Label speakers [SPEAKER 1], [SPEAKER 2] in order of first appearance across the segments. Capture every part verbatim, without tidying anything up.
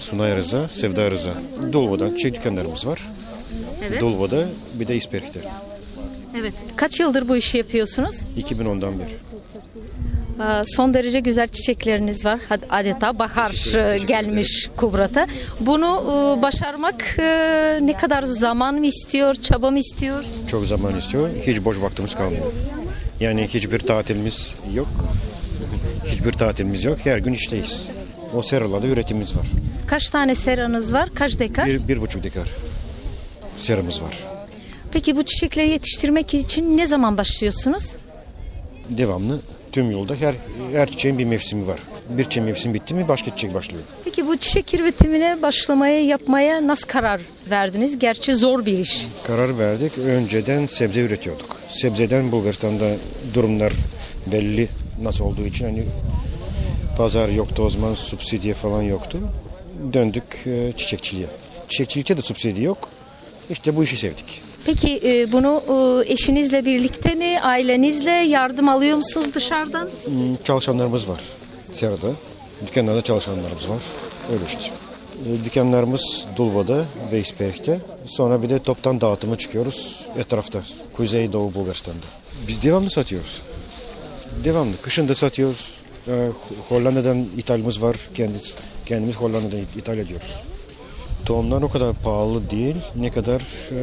[SPEAKER 1] Sunay Rıza, Sevda Rıza. Dulvo'dan çiçek dükkanlarımız var.
[SPEAKER 2] Evet.
[SPEAKER 1] Dulvo'da bir de İsperik'te.
[SPEAKER 2] Evet. Kaç yıldır bu işi yapıyorsunuz?
[SPEAKER 1] iki bin ondan beri.
[SPEAKER 2] Aa, Son derece güzel çiçekleriniz var. Had- Adeta bahar e, gelmiş Kubrat'a. Bunu e, başarmak e, ne kadar zaman mı istiyor, çaba mı istiyor?
[SPEAKER 1] Çok zaman istiyor. Hiç boş vaktimiz kalmıyor. Yani hiçbir tatilimiz yok. Hiçbir tatilimiz yok. Her gün işteyiz. O seralarda üretimimiz var.
[SPEAKER 2] Kaç tane seranız var? Kaç dekar?
[SPEAKER 1] Bir, bir buçuk dekar seramız var.
[SPEAKER 2] Peki bu çiçekleri yetiştirmek için ne zaman başlıyorsunuz?
[SPEAKER 1] Devamlı tüm yolda her, her çiçeğin bir mevsimi var. Bir çiçeğin mevsimi bitti mi başka çiçek başlıyor.
[SPEAKER 2] Peki bu çiçek üretimine başlamaya, yapmaya nasıl karar verdiniz? Gerçi zor bir iş.
[SPEAKER 1] Karar verdik. Önceden sebze üretiyorduk. Sebzeden Bulgaristan'da durumlar belli nasıl olduğu için hani pazar yoktu o zaman, subsidiye falan yoktu. Döndük e, çiçekçiliğe. Çiçekçilikte de subsidiye yok. İşte bu işi sevdik.
[SPEAKER 2] Peki e, bunu e, eşinizle birlikte mi, ailenizle yardım alıyor musunuz dışarıdan?
[SPEAKER 1] Hmm, Çalışanlarımız var. Serada. Dükkanlarda çalışanlarımız var. Öyle işte. E, Dükkanlarımız Dulvo'da ve İsperik'te. Sonra bir de toptan dağıtıma çıkıyoruz etrafta. Kuzey Doğu Bulgaristan'da. Biz devamlı satıyoruz. Devamlı. Kışın da satıyoruz. E, Hollanda'dan ithalımız var. Kendimiz, kendimiz Hollanda'dan ithal ediyoruz. Tohumlar o kadar pahalı değil. Ne kadar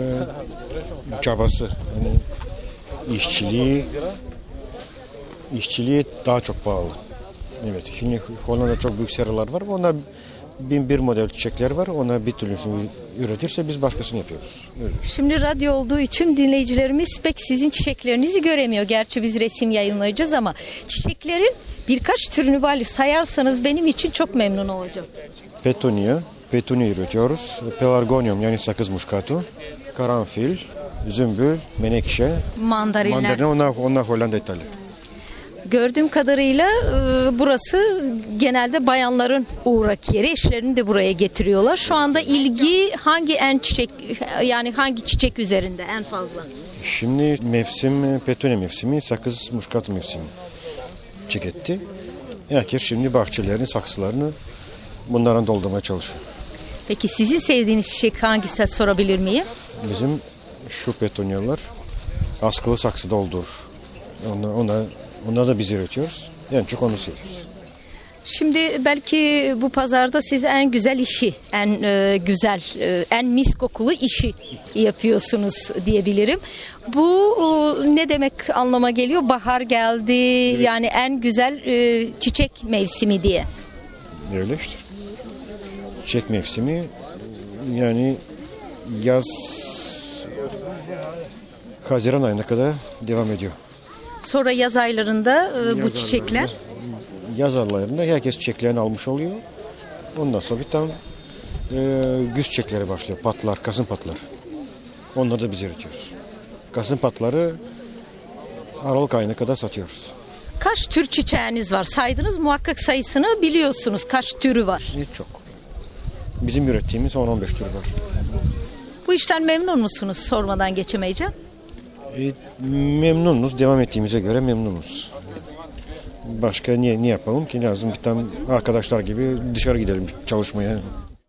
[SPEAKER 1] e, çabası. Yani işçiliği işçiliği daha çok pahalı. Evet. Şimdi Hollanda'da çok büyük seralar var. Onlar bin bir model çiçekler var. Ona bir türlüsünü üretirse biz başkasını yapıyoruz. Öyle.
[SPEAKER 2] Şimdi radyo olduğu için dinleyicilerimiz pek sizin çiçeklerinizi göremiyor. Gerçi biz resim yayınlayacağız ama çiçeklerin birkaç türünü bari sayarsanız benim için çok memnun olacağım.
[SPEAKER 1] Petunia, petunia üretiyoruz. Pelargonium yani sakız muşkatu, karanfil, zümbül, menekşe,
[SPEAKER 2] Mandalina.
[SPEAKER 1] mandalina onlar, onlar Hollanda ithali.
[SPEAKER 2] Gördüğüm kadarıyla e, burası genelde bayanların uğrak yeri. Eşlerini de buraya getiriyorlar. Şu anda ilgi hangi en çiçek yani hangi çiçek üzerinde en fazla?
[SPEAKER 1] Şimdi mevsim petunia mevsimi, sakız muşkatu mevsimi tüketti. Herkes şimdi bahçelerini, saksılarını bunların doldurmaya çalışıyor.
[SPEAKER 2] Peki sizin sevdiğiniz çiçek hangisi sorabilir miyim?
[SPEAKER 1] Bizim şu petunyalar askılı saksıda olur. Ona, ona, ona da biz üretiyoruz. En çok onu seviyoruz.
[SPEAKER 2] Şimdi belki bu pazarda siz en güzel işi, en e, güzel, e, en mis kokulu işi yapıyorsunuz diyebilirim. Bu e, ne demek anlama geliyor? Bahar geldi, yani en güzel e, çiçek mevsimi diye.
[SPEAKER 1] Öyle işte. Çiçek mevsimi yani yaz Haziran ayına kadar devam ediyor.
[SPEAKER 2] Sonra yaz aylarında e, bu
[SPEAKER 1] Yaz
[SPEAKER 2] çiçekler.
[SPEAKER 1] aylarında, yaz aylarında herkes çiçeklerini almış oluyor. Ondan sonra bir tam e, güz çiçekleri başlıyor. Patlar, kasım patlar. Onları da biz üretiyoruz. Kasım patları Aralık ayına kadar satıyoruz.
[SPEAKER 2] Kaç tür çiçeğiniz var? Saydınız muhakkak sayısını biliyorsunuz. Kaç türü var?
[SPEAKER 1] Hiç çok. Bizim ürettiğimiz on on beş tür var.
[SPEAKER 2] Bu işten memnun musunuz? Sormadan geçemeyeceğim.
[SPEAKER 1] E, memnunuz. Devam ettiğimize göre memnunuz. Başka niye, niye yapalım ki? Lazım bir tane arkadaşlar gibi dışarı gidelim çalışmaya.